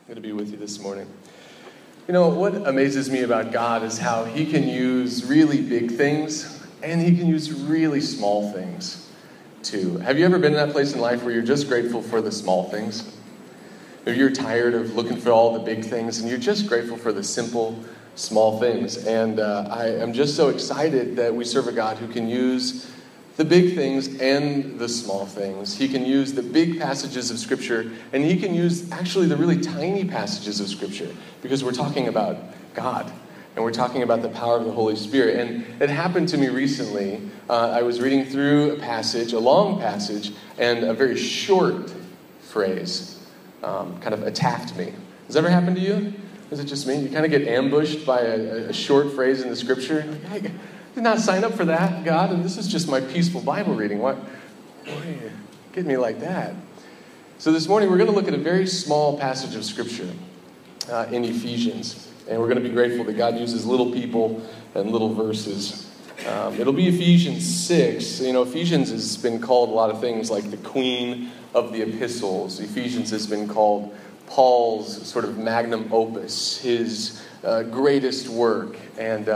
Good to be with you this morning. You know, what amazes me about God is how he can use really big things and he can use really small things too. Have you ever been in that place in life where you're just grateful for the small things? Or you're tired of looking for all the big things and you're just grateful for the simple, small things. And I am just so excited that we serve a God who can use the big things and the small things. He can use the big passages of Scripture, and he can use actually the really tiny passages of Scripture, because we're talking about God, and we're talking about the power of the Holy Spirit. And it happened to me recently. I was reading through a passage, a long passage, and a very short phrase kind of attacked me. Has that ever happened to you? Is it just me? You kind of get ambushed by a short phrase in the Scripture. Like, I did not sign up for that, God, and this is just my peaceful Bible reading. Why are you getting me like that? So this morning we're going to look at a very small passage of Scripture in Ephesians, and we're going to be grateful that God uses little people and little verses. It'll be Ephesians 6. You know, Ephesians has been called a lot of things, like the queen of the epistles. Ephesians has been called Paul's sort of magnum opus, his greatest work, and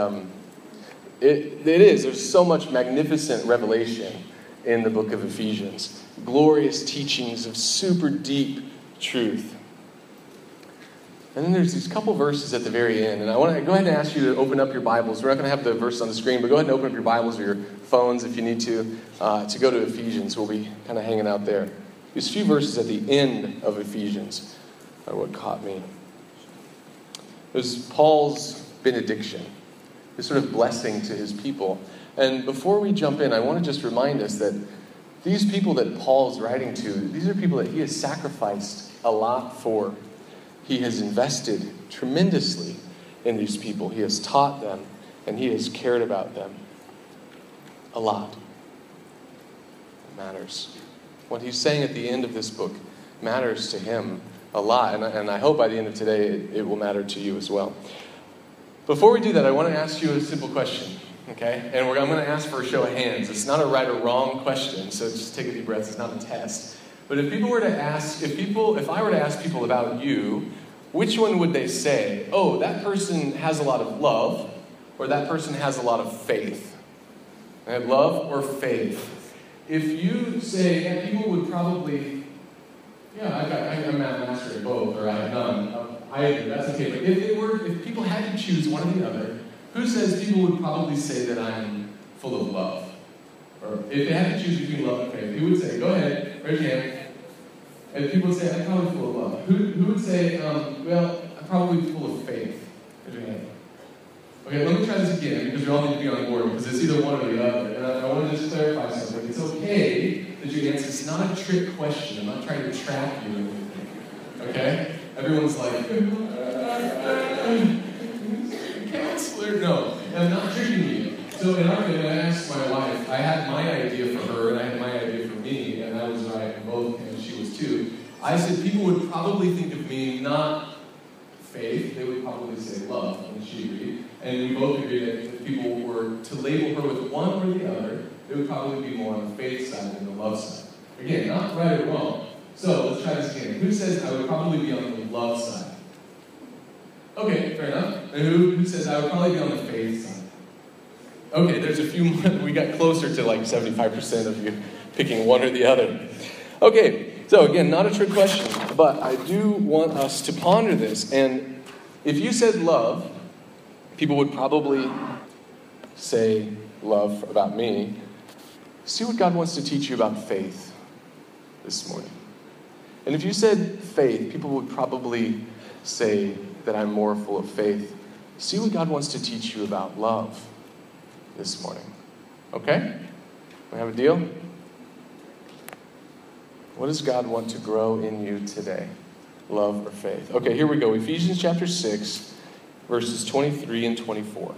It is. There's so much magnificent revelation in the book of Ephesians. Glorious teachings of super deep truth. And then there's these couple verses at the very end. And I want to go ahead and ask you to open up your Bibles. We're not going to have the verse on the screen, but go ahead and open up your Bibles or your phones if you need to go to Ephesians. We'll be kind of hanging out there. These few verses at the end of Ephesians are what caught me. It was Paul's benediction. This sort of blessing to his people. And before we jump in, I want to just remind us that these people that Paul's writing to, these are people that he has sacrificed a lot for. He has invested tremendously in these people. He has taught them, and he has cared about them a lot. It matters. What he's saying at the end of this book matters to him a lot. And I hope by the end of today it will matter to you as well. Before we do that, I want to ask you a simple question, okay? And I'm going to ask for a show of hands. It's not a right or wrong question, so just take a deep breath. It's not a test. But if I were to ask people about you, which one would they say? Oh, that person has a lot of love, or that person has a lot of faith. Right? Love or faith. If you say, yeah, people would probably, I'm a master at both, or I have none. I agree, that's okay. But if people had to choose one or the other, who says people would probably say that I'm full of love? Or if they had to choose between love and faith, who would say, go ahead, raise your hand. And people would say, I'm probably full of love. Who would say, I'm probably full of faith? Raise your hand. Okay, let me try this again, because we all need to be on board, because it's either one or the other. And I want to just clarify something. It's okay that you answer. It's not a trick question. I'm not trying to trap you or anything. Okay? Everyone's like, counselor. No, I'm not tricking you. So in our family, I asked my wife, I had my idea for her, and I had my idea for me, and I was right in both, and she was too. I said people would probably think of me not faith, they would probably say love, and she agreed. And we both agreed that if people were to label her with one or the other, it would probably be more on the faith side than the love side. Again, not right or wrong. So let's try this again. Who says I would probably be on the love side? Okay, fair enough. And who says I would probably be on the faith side? Okay, there's a few more. We got closer to like 75% of you picking one or the other. Okay, so again, not a trick question, but I do want us to ponder this. And if you said love, people would probably say love about me. See what God wants to teach you about faith this morning. And if you said faith, people would probably say that I'm more full of faith. See what God wants to teach you about love this morning. Okay? We have a deal? What does God want to grow in you today? Love or faith? Okay, here we go. Ephesians chapter 6, verses 23 and 24.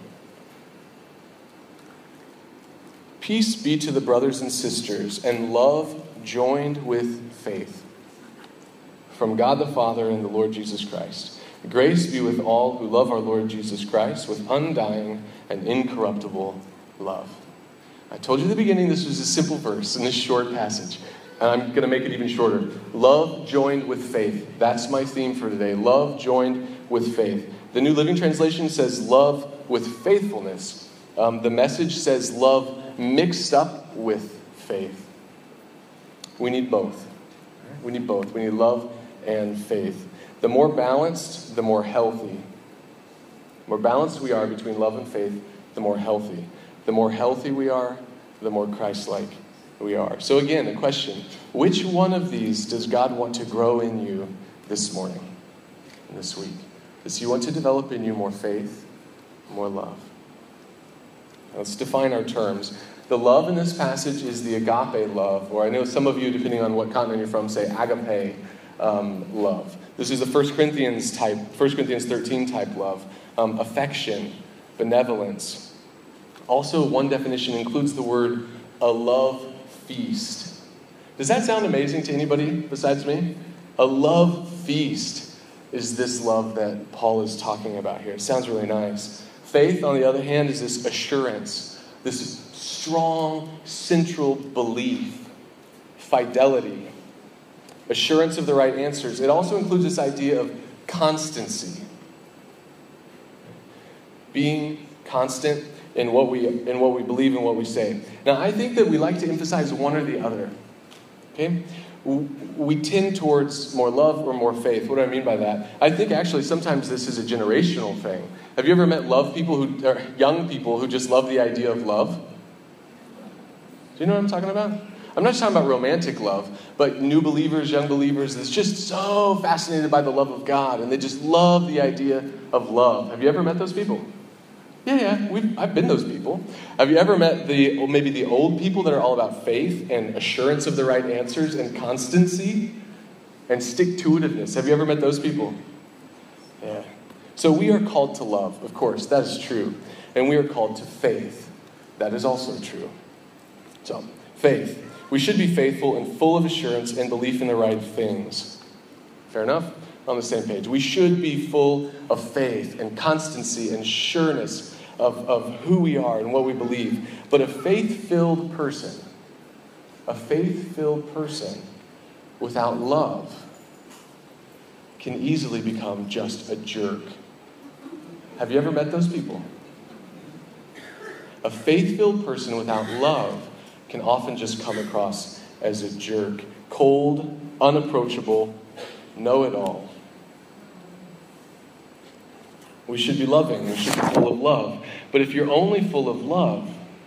Peace be to the brothers and sisters, and love joined with faith, from God the Father and the Lord Jesus Christ. Grace be with all who love our Lord Jesus Christ with undying and incorruptible love. I told you at the beginning this was a simple verse in this short passage. And I'm going to make it even shorter. Love joined with faith. That's my theme for today. Love joined with faith. The New Living Translation says love with faithfulness. The Message says love mixed up with faith. We need both. We need both. We need love and faith. The more balanced, the more healthy. The more balanced we are between love and faith, the more healthy. The more healthy we are, the more Christ-like we are. So again, the question, which one of these does God want to grow in you this morning, this week? Does he want to develop in you more faith, more love? Let's define our terms. The love in this passage is the agape love, or I know some of you, depending on what continent you're from, say agape love. This is the 1 Corinthians 13 type love. Affection, benevolence. Also, one definition includes the word a love feast. Does that sound amazing to anybody besides me? A love feast is this love that Paul is talking about here. It sounds really nice. Faith, on the other hand, is this assurance, this strong central belief, fidelity, assurance of the right answers. It also includes this idea of constancy. Being constant in what we believe and what we say. Now, I think that we like to emphasize one or the other. Okay? We tend towards more love or more faith. What do I mean by that? I think actually sometimes this is a generational thing. Have you ever met young people who just love the idea of love? Do you know what I'm talking about? I'm not just talking about romantic love, but new believers, young believers that's just so fascinated by the love of God, and they just love the idea of love. Have you ever met those people? Yeah, I've been those people. Have you ever met maybe the old people that are all about faith and assurance of the right answers and constancy and stick-to-itiveness? Have you ever met those people? Yeah. So we are called to love, of course, that is true. And we are called to faith. That is also true. So, faith. We should be faithful and full of assurance and belief in the right things. Fair enough? On the same page. We should be full of faith and constancy and sureness of who we are and what we believe. But a faith-filled person without love can easily become just a jerk. Have you ever met those people? A faith-filled person without love can often just come across as a jerk. Cold, unapproachable, know-it-all. We should be loving. We should be full of love. But if you're only full of love,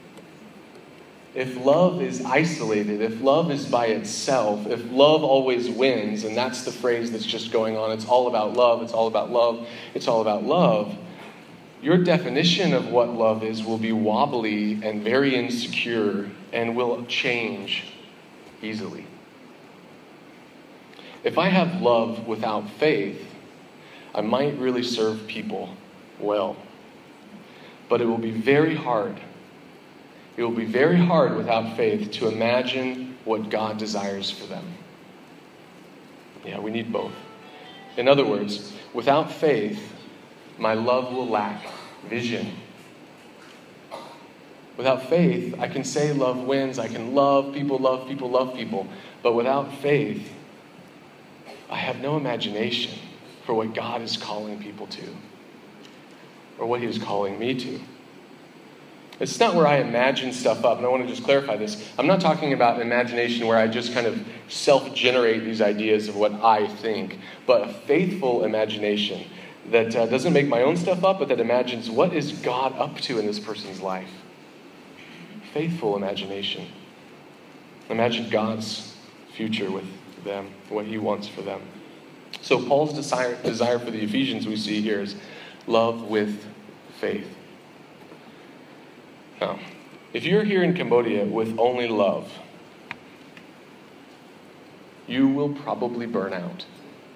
if love is isolated, if love is by itself, if love always wins, and that's the phrase that's just going on, it's all about love, it's all about love, it's all about love, your definition of what love is will be wobbly and very insecure and will change easily. If I have love without faith, I might really serve people well. But it will be very hard. It will be very hard without faith to imagine what God desires for them. Yeah, we need both. In other words, without faith, my love will lack vision. Without faith, I can say love wins. I can love people, love people, love people. But without faith, I have no imagination for what God is calling people to, or what he is calling me to. It's not where I imagine stuff up, and I want to just clarify this. I'm not talking about imagination where I just kind of self-generate these ideas of what I think, but a faithful imagination that doesn't make my own stuff up, but that imagines what is God up to in this person's life. Faithful imagination. Imagine God's future with them, what he wants for them. So Paul's desire for the Ephesians we see here is love with faith. Now, if you're here in Cambodia with only love, you will probably burn out.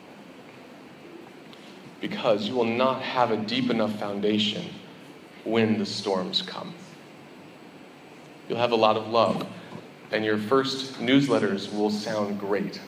Because you will not have a deep enough foundation when the storms come. You'll have a lot of love, and your first newsletters will sound great.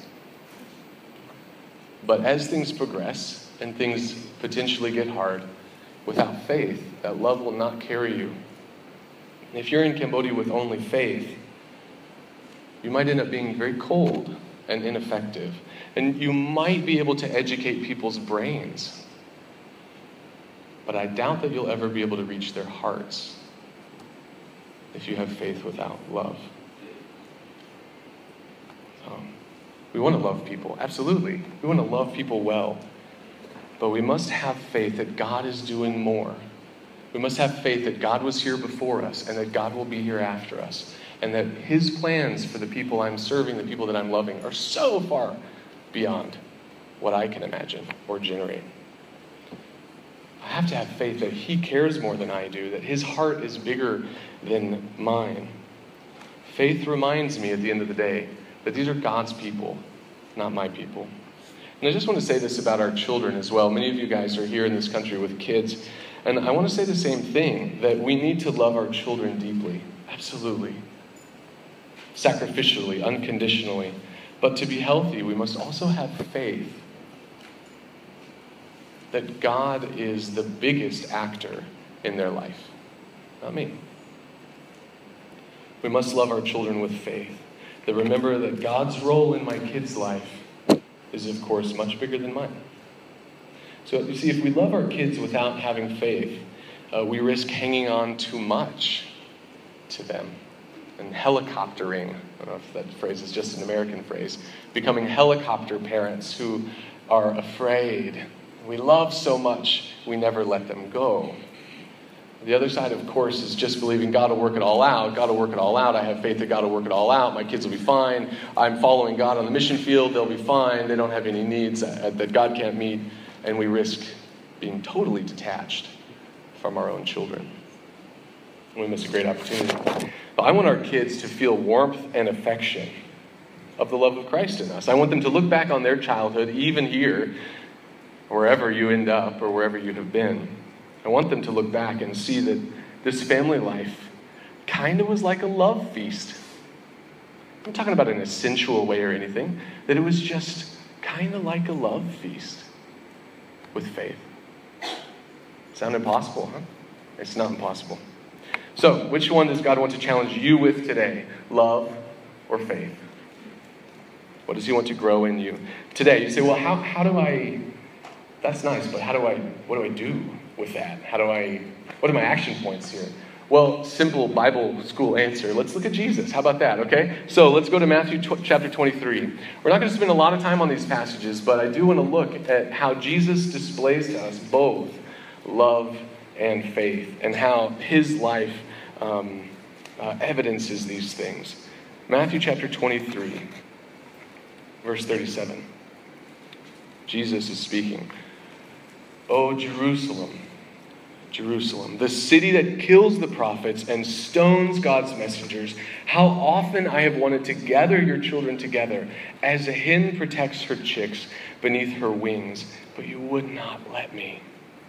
But as things progress and things potentially get hard, without faith, that love will not carry you. And if you're in Cambodia with only faith, You might end up being very cold and ineffective. And you might be able to educate people's brains. But I doubt that you'll ever be able to reach their hearts if you have faith without love. We want to love people, absolutely. We want to love people well. But we must have faith that God is doing more. We must have faith that God was here before us and that God will be here after us. And that his plans for the people I'm serving, the people that I'm loving, are so far beyond what I can imagine or generate. I have to have faith that he cares more than I do, that his heart is bigger than mine. Faith reminds me at the end of the day that these are God's people, not my people. And I just want to say this about our children as well. Many of you guys are here in this country with kids. And I want to say the same thing, that we need to love our children deeply. Absolutely. Sacrificially, unconditionally. But to be healthy, we must also have faith that God is the biggest actor in their life, not me. We must love our children with faith. That remember that God's role in my kid's life is, of course, much bigger than mine. So you see, if we love our kids without having faith, we risk hanging on too much to them and helicoptering. I don't know if that phrase is just an American phrase. Becoming helicopter parents who are afraid. We love so much, we never let them go. The other side, of course, is just believing God will work it all out. God will work it all out. I have faith that God will work it all out. My kids will be fine. I'm following God on the mission field. They'll be fine. They don't have any needs that God can't meet. And we risk being totally detached from our own children. We miss a great opportunity. But I want our kids to feel warmth and affection of the love of Christ in us. I want them to look back on their childhood, even here, wherever you end up or wherever you have been. I want them to look back and see that this family life kind of was like a love feast. I'm not talking about in a sensual way or anything. That it was just kind of like a love feast with faith. Sound impossible, huh? It's not impossible. So, which one does God want to challenge you with today? Love or faith? What does he want to grow in you? Today, you say, well, how do I... That's nice, but what do I do with that? What are my action points here? Well, simple Bible school answer. Let's look at Jesus. How about that, okay? So let's go to Matthew chapter 23. We're not going to spend a lot of time on these passages, but I do want to look at how Jesus displays to us both love and faith, and how his life evidences these things. Matthew chapter 23, verse 37. Jesus is speaking. "O Jerusalem, Jerusalem, the city that kills the prophets and stones God's messengers, how often I have wanted to gather your children together as a hen protects her chicks beneath her wings, but you would not let me."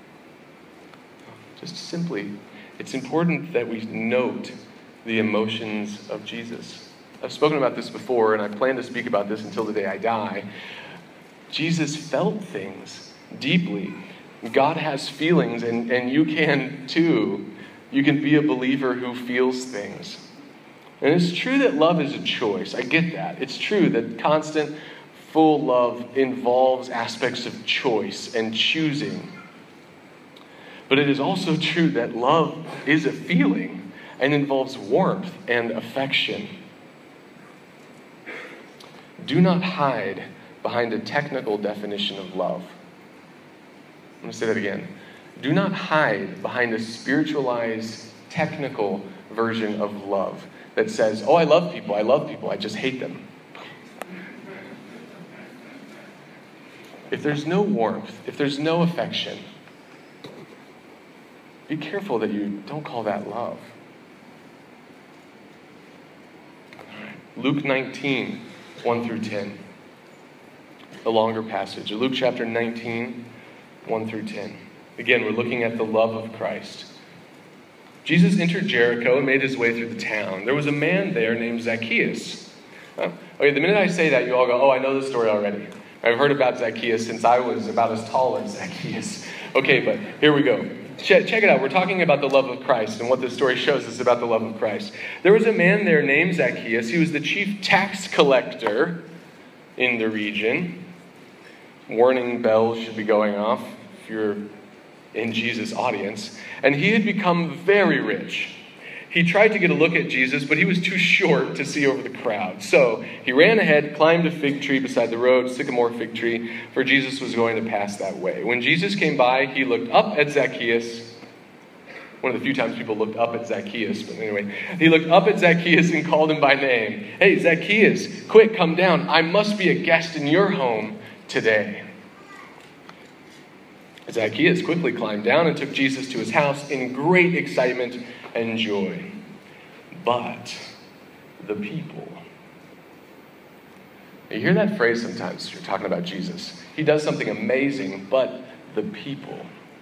Just simply, it's important that we note the emotions of Jesus. I've spoken about this before, and I plan to speak about this until the day I die. Jesus felt things deeply. God has feelings, and you can too. You can be a believer who feels things. And it's true that love is a choice. I get that. It's true that constant, full love involves aspects of choice and choosing. But it is also true that love is a feeling and involves warmth and affection. Do not hide behind a technical definition of love. I'm going to say that again. Do not hide behind a spiritualized, technical version of love that says, oh, I love people, I just hate them. If there's no warmth, if there's no affection, be careful that you don't call that love. Luke 19, 1 through 10. A longer passage. Luke chapter 19, 1 through 10. Again, we're looking at the love of Christ. Jesus entered Jericho and made his way through the town. There was a man there named Zacchaeus. Okay, the minute I say that, you all go, oh, I know this story already. I've heard about Zacchaeus since I was about as tall as Zacchaeus. Okay, but here we go. check it out. We're talking about the love of Christ and what this story shows us about the love of Christ. There was a man there named Zacchaeus. He was the chief tax collector in the region. Warning bells should be going off if you're in Jesus' audience. And he had become very rich. He tried to get a look at Jesus, but he was too short to see over the crowd. So he ran ahead, climbed a fig tree beside the road, sycamore fig tree, for Jesus was going to pass that way. When Jesus came by, he looked up at Zacchaeus. One of the few times people looked up at Zacchaeus, but anyway. He looked up at Zacchaeus and called him by name. Hey, Zacchaeus, quick, come down. I must be a guest in your home today. Zacchaeus quickly climbed down and took Jesus to his house in great excitement and joy. But the people. You hear that phrase sometimes, you're talking about Jesus. He does something amazing, but the people.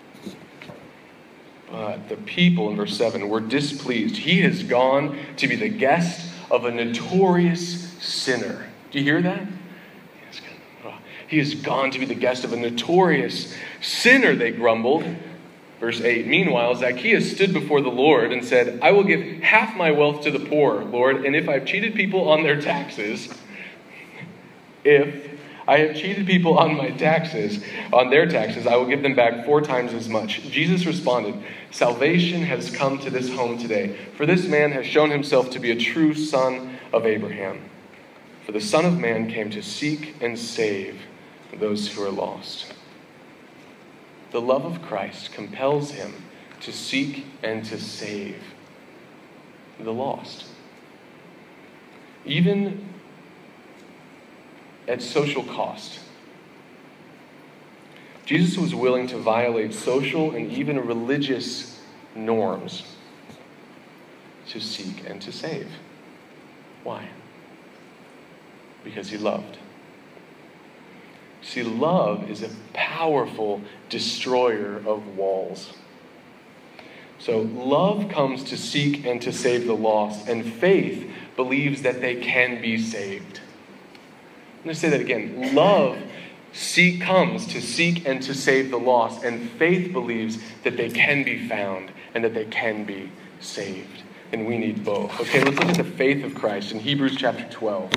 But the people, in verse 7, were displeased. He has gone to be the guest of a notorious sinner. Do you hear that? He has gone to be the guest of a notorious sinner, they grumbled. Verse 8, meanwhile, Zacchaeus stood before the Lord and said, I will give half my wealth to the poor, Lord, and if I've cheated people on their taxes, I will give them back 4 times as much. Jesus responded, salvation has come to this home today, for this man has shown himself to be a true son of Abraham. For the Son of Man came to seek and save those who are lost. The love of Christ compels him to seek and to save the lost. Even at social cost. Jesus was willing to violate social and even religious norms to seek and to save. Why? Because he loved. See, love is a powerful destroyer of walls. So love comes to seek and to save the lost, and faith believes that they can be saved. I'm going to say that again. Love comes to seek and to save the lost, and faith believes that they can be found and that they can be saved. And we need both. Okay, let's look at the faith of Christ in Hebrews chapter 12.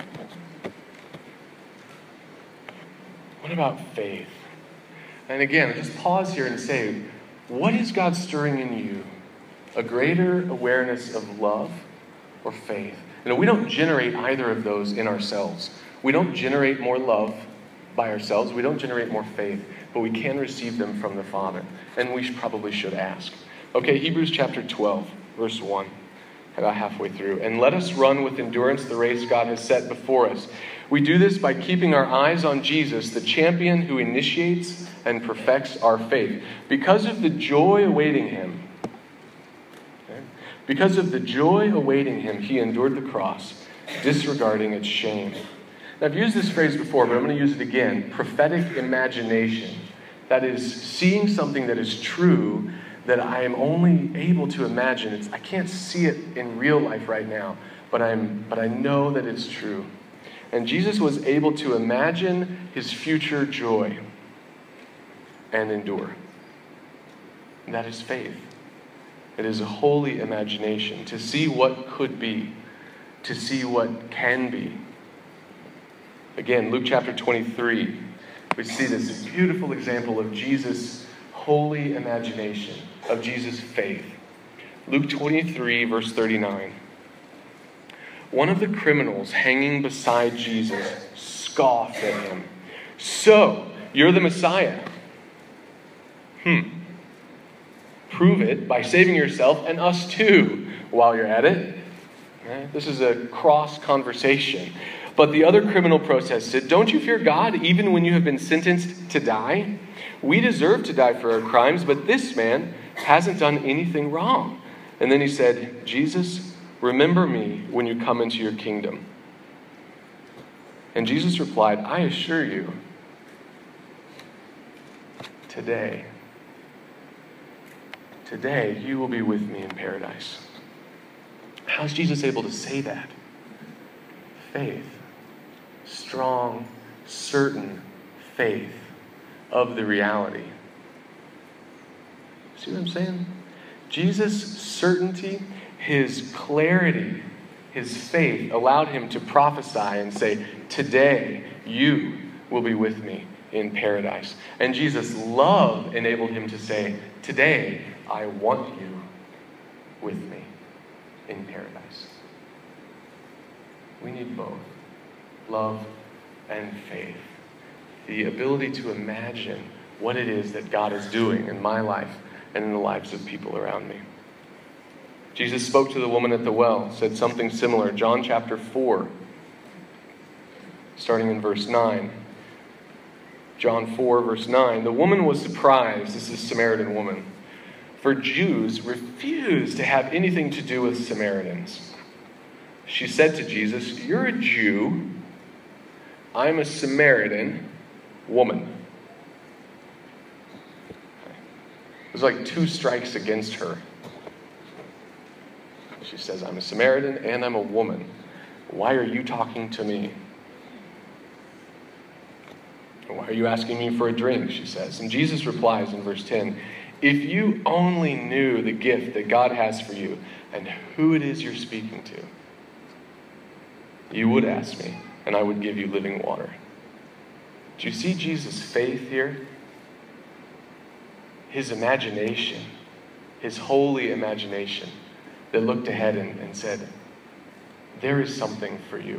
What about faith? And again, just pause here and say, what is God stirring in you? A greater awareness of love or faith? We don't generate either of those in ourselves. We don't generate more love by ourselves. We don't generate more faith, but we can receive them from the Father. And we probably should ask. Okay, Hebrews chapter 12, verse 1. About halfway through. And let us run with endurance the race God has set before us. We do this by keeping our eyes on Jesus, the champion who initiates and perfects our faith. Because of the joy awaiting him, he endured the cross, disregarding its shame. Now, I've used this phrase before, but I'm going to use it again. Prophetic imagination. That is, seeing something that is true that I am only able to imagine. I can't see it in real life right now, but I know that it's true. And Jesus was able to imagine his future joy and endure. And that is faith. It is a holy imagination to see what could be, to see what can be. Again, Luke chapter 23, we see this beautiful example of Jesus' holy imagination, of Jesus' faith. Luke 23, verse 39. One of the criminals hanging beside Jesus scoffed at him. So, you're the Messiah. Prove it by saving yourself and us too while you're at it. This is a cross conversation. But the other criminal protested, don't you fear God even when you have been sentenced to die? We deserve to die for our crimes, but this man hasn't done anything wrong. And then he said, Jesus, remember me when you come into your kingdom. And Jesus replied, I assure you, today you will be with me in paradise. How is Jesus able to say that? Faith. Strong, certain faith of the reality. See what I'm saying? Jesus' certainty, his clarity, his faith allowed him to prophesy and say, today you will be with me in paradise. And Jesus' love enabled him to say, today I want you with me in paradise. We need both, love and faith. The ability to imagine what it is that God is doing in my life and in the lives of people around me. Jesus spoke to the woman at the well, said something similar. John chapter 4, starting in verse 9. John 4, verse 9. The woman was surprised, this is a Samaritan woman, for Jews refused to have anything to do with Samaritans. She said to Jesus, you're a Jew, I'm a Samaritan woman. It was like 2 strikes against her. She says, I'm a Samaritan and I'm a woman. Why are you talking to me? Why are you asking me for a drink? She says. And Jesus replies in verse 10, if you only knew the gift that God has for you and who it is you're speaking to, you would ask me and I would give you living water. Do you see Jesus' faith here? His imagination, his holy imagination that looked ahead and said, there is something for you.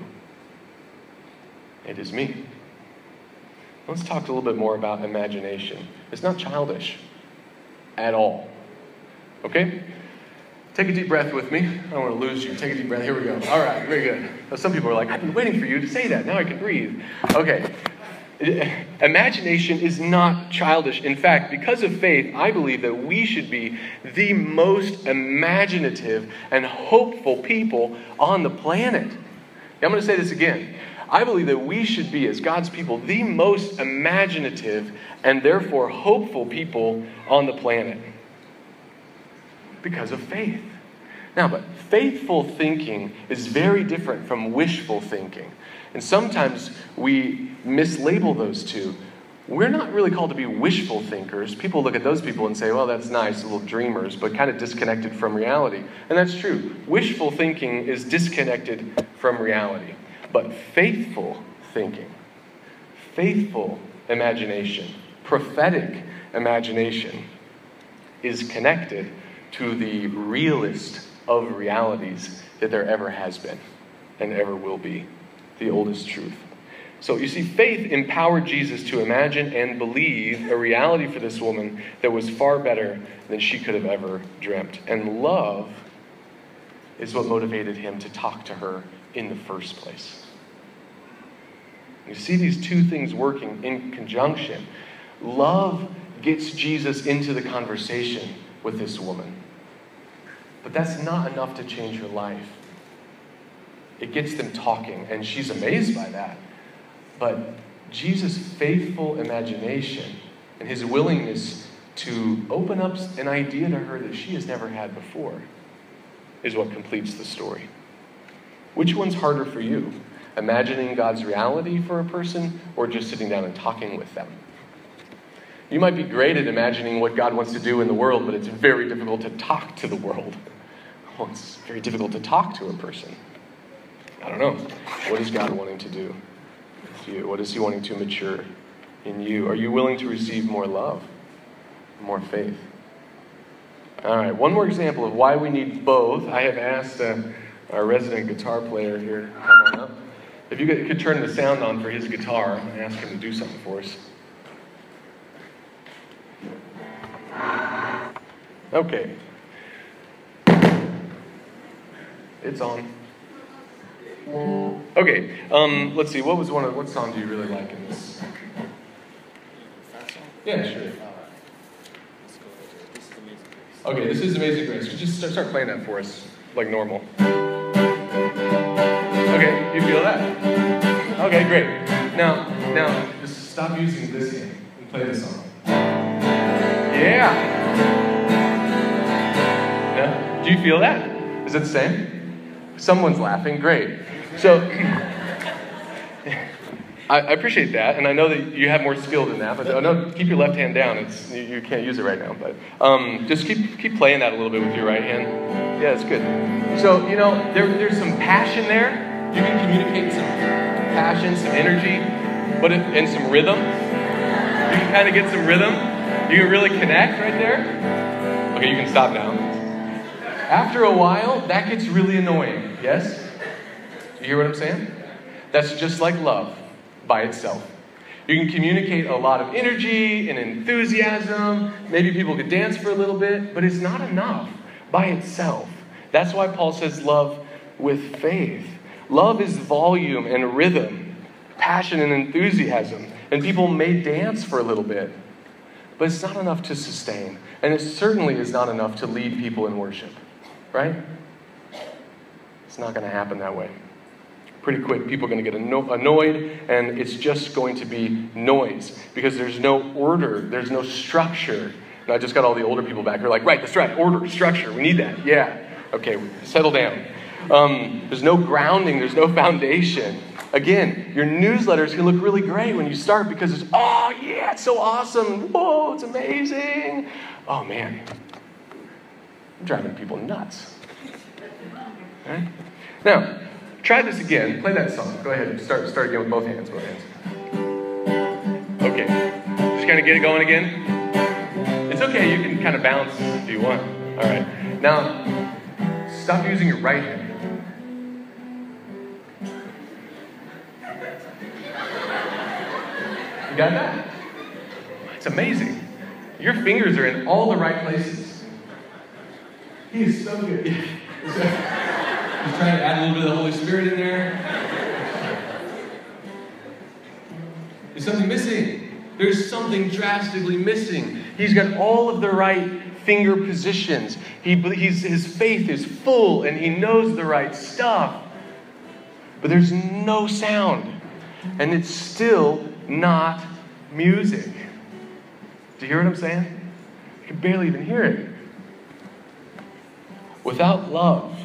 It is me. Let's talk a little bit more about imagination. It's not childish at all. Okay? Take a deep breath with me. I don't want to lose you. Take a deep breath. Here we go. All right, very good. Now, some people are like, I've been waiting for you to say that. Now I can breathe. Okay. Imagination is not childish. In fact, because of faith, I believe that we should be the most imaginative and hopeful people on the planet. I'm going to say this again. I believe that we should be, as God's people, the most imaginative and therefore hopeful people on the planet because of faith. Now, but faithful thinking is very different from wishful thinking. And sometimes we mislabel those two. We're not really called to be wishful thinkers. People look at those people and say, well, that's nice, little dreamers, but kind of disconnected from reality. And that's true. Wishful thinking is disconnected from reality. But faithful thinking, faithful imagination, prophetic imagination is connected to the realest of realities that there ever has been and ever will be. The oldest truth. So you see, faith empowered Jesus to imagine and believe a reality for this woman that was far better than she could have ever dreamt. And love is what motivated him to talk to her in the first place. You see these two things working in conjunction. Love gets Jesus into the conversation with this woman. But that's not enough to change her life. It gets them talking, and she's amazed by that. But Jesus' faithful imagination and his willingness to open up an idea to her that she has never had before is what completes the story. Which one's harder for you? Imagining God's reality for a person or just sitting down and talking with them? You might be great at imagining what God wants to do in the world, but it's very difficult to talk to the world. Well, it's very difficult to talk to a person. I don't know. What is God wanting to do with you? What is he wanting to mature in you? Are you willing to receive more love, more faith? All right, one more example of why we need both. I have asked our resident guitar player here to come on up. If you could turn the sound on for his guitar and ask him to do something for us. Okay. It's on. Okay, let's see. What song do you really like in this? Yeah, sure. Okay, this is Amazing Grace. Just start playing that for us, like normal. Okay, you feel that? Okay, great. Now, just stop using this hand and play this song. Yeah. Yeah. Do you feel that? Is it the same? Someone's laughing. Great. So, I appreciate that, and I know that you have more skill than that, but no, keep your left hand down. You can't use it right now, but just keep playing that a little bit with your right hand. Yeah, it's good. So, there's some passion there. You can communicate some passion, some energy, and some rhythm. You can kind of get some rhythm. You can really connect right there. Okay, you can stop now. After a while, that gets really annoying, yes? You hear what I'm saying? That's just like love by itself. You can communicate a lot of energy and enthusiasm. Maybe people could dance for a little bit, but it's not enough by itself. That's why Paul says love with faith. Love is volume and rhythm, passion and enthusiasm. And people may dance for a little bit, but it's not enough to sustain. And it certainly is not enough to lead people in worship, right? It's not going to happen that way. Pretty quick, people are going to get annoyed, and it's just going to be noise because there's no order, there's no structure. And I just got all the older people back who are like, right, that's right, order, structure, we need that. Yeah, okay, settle down. There's no grounding, there's no foundation. Again, your newsletters can look really great when you start because it's, oh yeah, it's so awesome. Whoa, it's amazing. Oh man, I'm driving people nuts. All right? Now, try this again. Play that song. Go ahead. Start again with both hands. Okay. Just kind of get it going again. It's okay. You can kind of bounce if you want. All right. Now, stop using your right hand. You got that? It's amazing. Your fingers are in all the right places. He is so good. He's trying to add a little bit of the Holy Spirit in there. There's something missing. There's something drastically missing. He's got all of the right finger positions. His faith is full and he knows the right stuff. But there's no sound. And it's still not music. Do you hear what I'm saying? You can barely even hear it. Without love,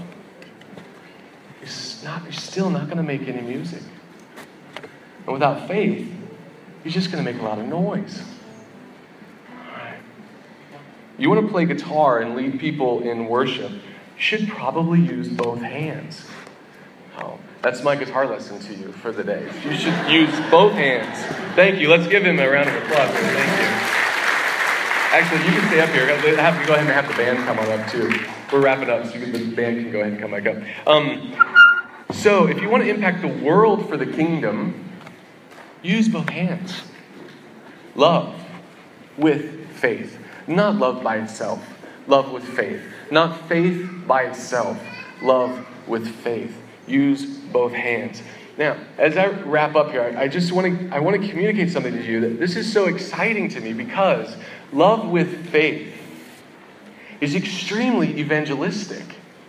you're still not going to make any music. And without faith, you're just going to make a lot of noise. Right. You want to play guitar and lead people in worship, you should probably use both hands. Oh, that's my guitar lesson to you for the day. You should use both hands. Thank you. Let's give him a round of applause. Thank you. Actually, you can stay up here. I have to go ahead and have the band come on up too. We're wrapping up, so the band can go ahead and come back up. So, if you want to impact the world for the kingdom, use both hands. Love with faith. Not love by itself. Love with faith. Not faith by itself. Love with faith. Use both hands. Now, as I wrap up here, I want to communicate something to you that this is so exciting to me because love with faith is extremely evangelistic.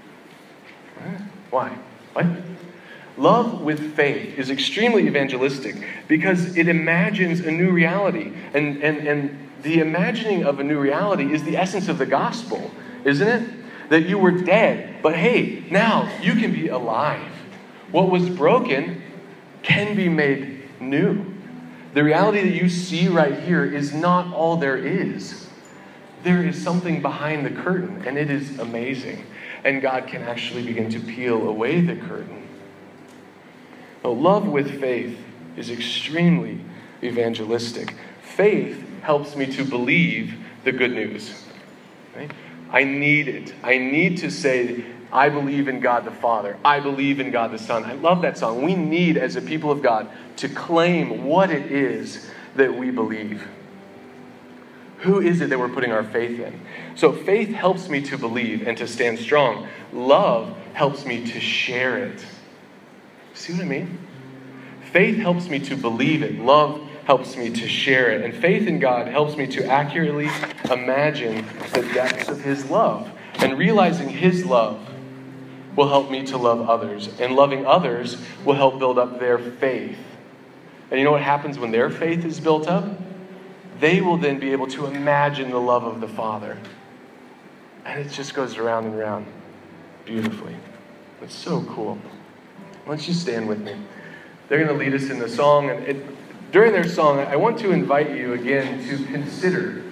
Why? What? Love with faith is extremely evangelistic because it imagines a new reality. And the imagining of a new reality is the essence of the gospel, isn't it? That you were dead, but hey, now you can be alive. What was broken can be made new. The reality that you see right here is not all there is. There is something behind the curtain, and it is amazing. And God can actually begin to peel away the curtain. Now, love with faith is extremely evangelistic. Faith helps me to believe the good news. Right? I need it. I need to say, I believe in God the Father. I believe in God the Son. I love that song. We need, as a people of God, to claim what it is that we believe. Who is it that we're putting our faith in? So faith helps me to believe and to stand strong. Love helps me to share it. See what I mean? Faith helps me to believe it. Love helps me to share it. And faith in God helps me to accurately imagine the depths of His love. And realizing His love will help me to love others. And loving others will help build up their faith. And you know what happens when their faith is built up? They will then be able to imagine the love of the Father. And it just goes around and around beautifully. It's so cool. Why don't you stand with me? They're going to lead us in the song. And during their song, I want to invite you again to consider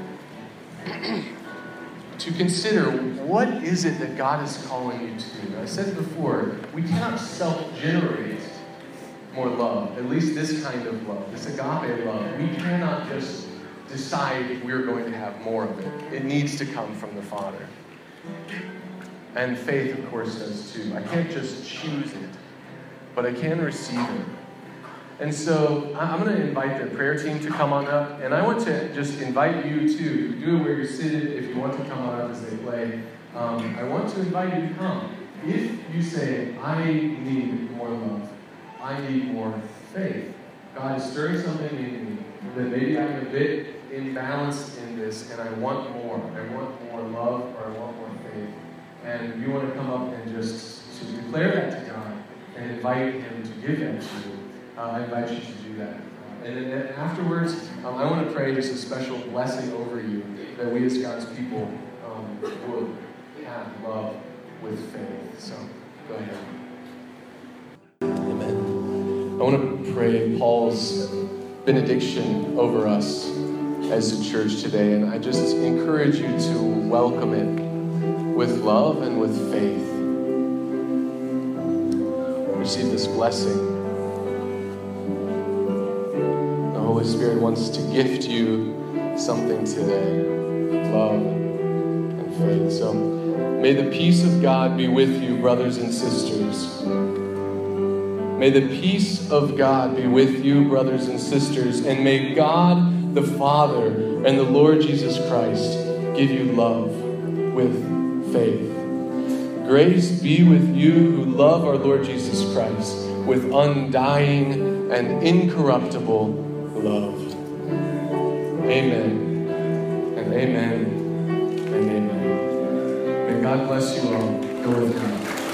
what is it that God is calling you to. I said before, we cannot self-generate more love, at least this kind of love, this agape love. We cannot just decide we're going to have more of it. It needs to come from the Father. And faith, of course, does too. I can't just choose it, but I can receive it. And so I'm going to invite the prayer team to come on up, and I want to just invite you to do it where you're seated. If you want to come on up as they play, I want to invite you to come. If you say, I need more love, I need more faith, God is stirring something in me that maybe I'm a bit imbalanced in this, and I want more. I want more love, or I want more faith. And you want to come up and just to declare that to God and invite Him to give that to you. I invite you to do that. And then afterwards, I want to pray just a special blessing over you that we as God's people would have love with faith. So, go ahead. Amen. I want to pray Paul's benediction over us as a church today, and I just encourage you to welcome it with love and with faith. Receive this blessing. The Holy Spirit wants to gift you something today, love and faith. So may the peace of God be with you, brothers and sisters. May the peace of God be with you, brothers and sisters, and may God the Father and the Lord Jesus Christ give you love with faith. Grace be with you who love our Lord Jesus Christ with undying and incorruptible love. Amen and amen and amen. May God bless you all. Go with God.